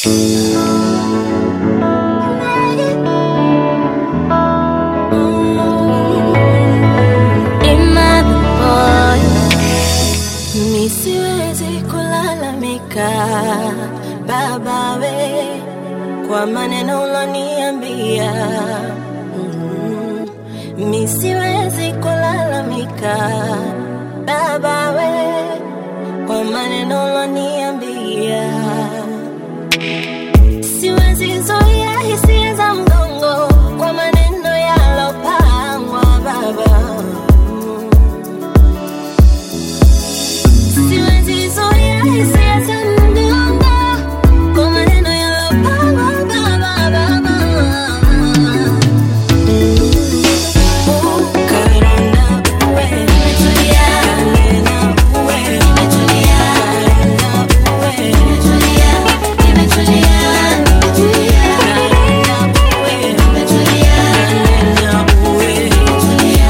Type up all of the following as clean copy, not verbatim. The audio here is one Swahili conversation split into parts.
Siwezi kulalamika baba we kwa maneno uloniambia. Mimi siwezi kulalamika baba we kwa maneno uloniambia. Siwezi zoea hisia za mgongo kwa maneno yalopangwa baba. Siwezi zoea hisia za mgongo kwa maneno yalopangwa baba. Karona uwe nimetulia, karona uwe nimetulia, karona uwe nimetulia, nimetulia, karona uwe nimetulia, karona uwe nimetulia,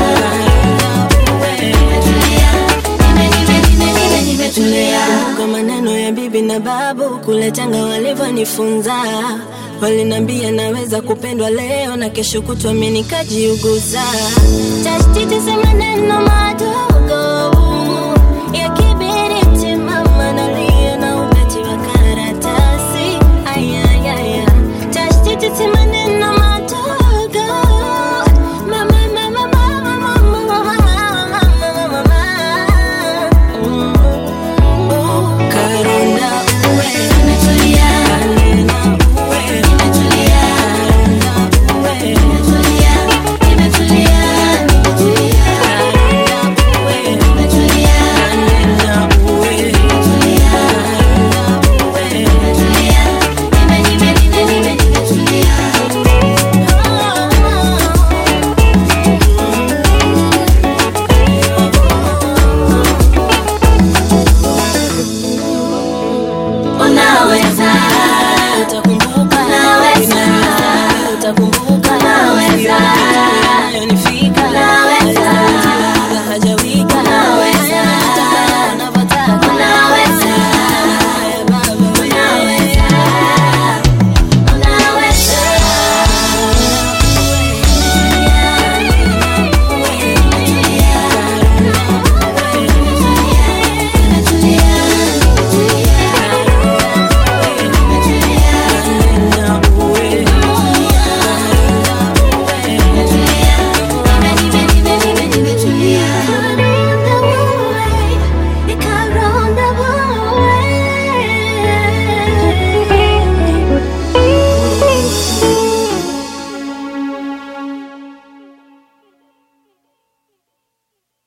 nimetulia. Kwa maneno ya bibi na babu kule Tanga walivyonifunza, walinambia naweza kupendwa leo na kesho kutwa mimi nikajiuguza. Tashtiti si maneno madu